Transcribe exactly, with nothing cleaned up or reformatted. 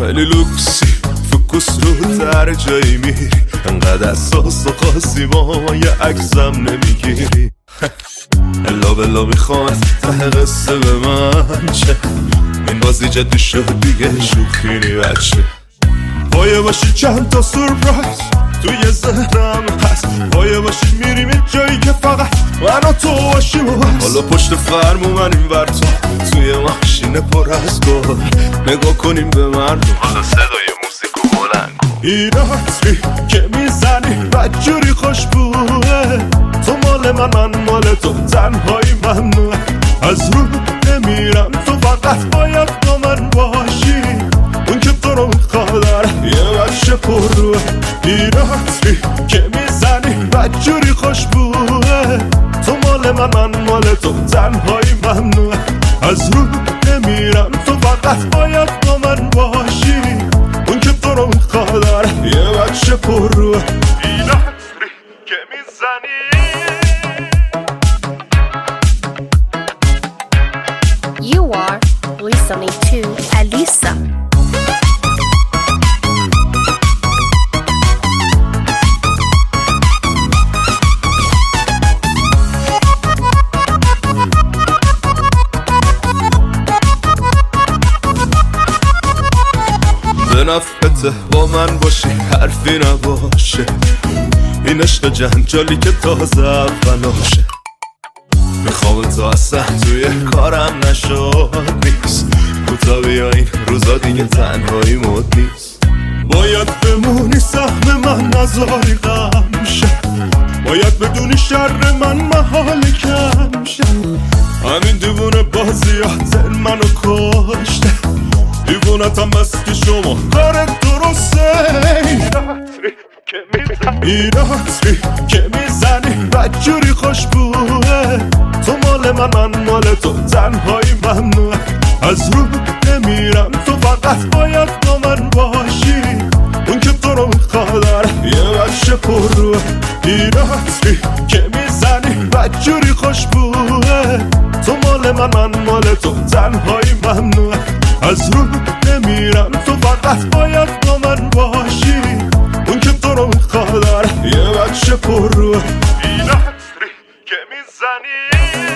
خیلی لوکسی فوکوس رو تر جایی میری، انقدر اساس و خاصی با ما یه عکسم نمیگیری. الا بلا میخوام ته قصه به من چه، این بازی جدی شد دیگه شوخی نی بچه. پایه باشی چند تا سورپرایز توی ذهنم هست، پایه باشی میریم یه جایی که فقط من و تو باشیم و بس. حالا پشت فرمو من این ور تو توی ماشین پر از گل، نگاه کنیم به مردم حالا صدای موسیقی بلند کن. این عطری که میزنی بدجوری خوشبوه، تو مال من من مال تو، تنهایی ممنوعه. از رو نمیرم تو فقط باید با من باشی، اون که تو رو میخواد یه بچه پر روه. این عطری که میزنی بدجوری خوشبوه، تو مال من من مال تو، تنهایی ممنوعه. از رو نمیرم تو فقط باید با من باشی، اون که تو رو میخواد یه بچه پر روه. این عطری که میزنی. You are listening to Alisa. به نفعته با من باشی حرفی نباشه، این عشق جنجالی که تازه اولاشه. میخوام تو اصلا توی کارم نشد نیست، کوتا بیا این روزا دیگه تنهایی مد نیست. باید بمونی سهم من نذاری غم شه، باید بدونی شر من محال کم شه. همین دیوونه بازیات منو کشته، دیوونتم بس که شما کار درسته. این عطری که میزنی بدجوری خوشبوه، تو مال من من مال تو، تنهایی ممنوعه. از رو نمیرم تو فقط باید با من باشی، اون که تو رو میخواد یه بچه پر روه. این عطری که میزنی بدجوری خوشبوه، تو مال من من مال تو، تنهایی ممنوعه. از رو نمیرم تو فقط باید با من باشی، اون که تو رو میخواد یه بچه پر روه. این عطری که میزنی.